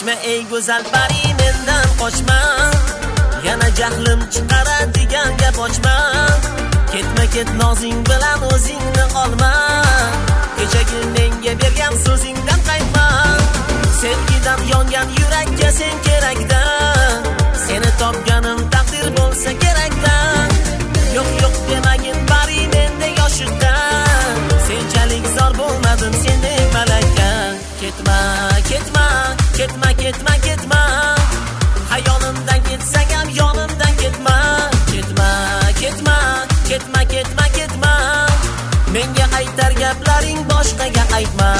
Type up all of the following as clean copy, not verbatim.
Qochma ey go'zal pari mendan qochma, yana jahlim chiqaradigan gap ochma. Ketma ket nozing bilan o'zingni olma, kechagi menga bergan so'zingdan qaytma. Sevgidan yongan yurakka sen kerakda, seni topganim taqdir bo'lsa kerakda. Yo'q yo'q demagin pari menda yoshiqda, senchalik zor bo'lmadim sendek malaka. Ketma ketma ketma ketma ketma, hayonimdan ketsang ham yonimdan ketma. Ketma ketma ketma ketma ketma, menga aytar gaplaring boshqaga aytma.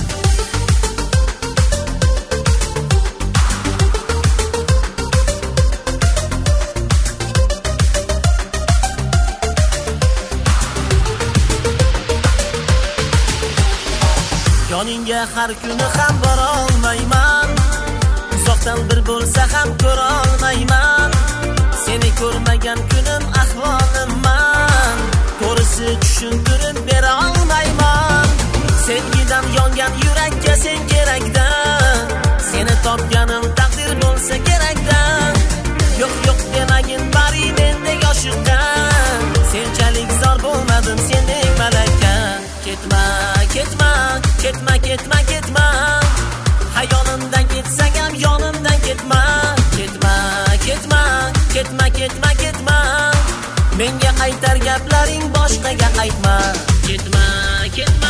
Yoningga har kuni ham bora olmayman, uzoqdan bir bo'lsa ham ko'ra olmayman. Seni ko'rmagan kunim ahvolimman, to'g'risi tushuntirib bera olmayman. Sevgidan yongan yurakka sen kerakda, seni topganim taqdir bo'lsa kerakda. Yo'q yo'q demagin pari menda yoshiqda, senchalik zor bo'lmadim sendek malaka. Ketma ketma ketma ketma ketma, hayonimdan ketsang ham yonimdan ketma. Ketma ketma ketma ketma ketma, menga aytar gaplaring boshqaga aytma. Ketma ketma,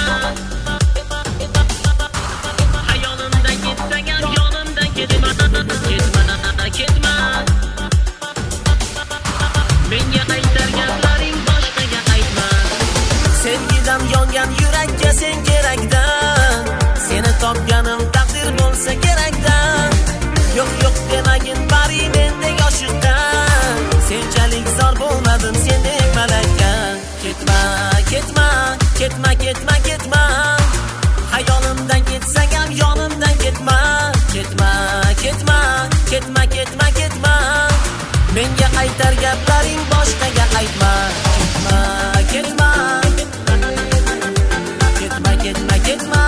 hayonimdan ketsang ham yonimdan ketma. Ketma ketma, menga aytar gaplaring boshqaga aytma. Sevgidan yongan yurakka sen kerakda, seni topganim taqdir bo'lsa kerakda. Yo'q yo'q demagin pari menda yoshiqda, senchalik zor bo'lmadim sendek malaka. Ketma ketma ketma ketma ketma, hayonimdan ketsang ham yonimdan ketma. Ketma ketma ketma ketma ketma, menga aytar gaplaring boshqaga aytma. Ketma ketma ketma ketma ketma,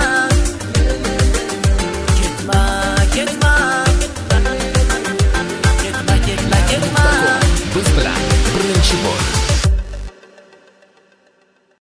ketma ketma ketma ketma ketma. Biz bilan birinchi bo'l.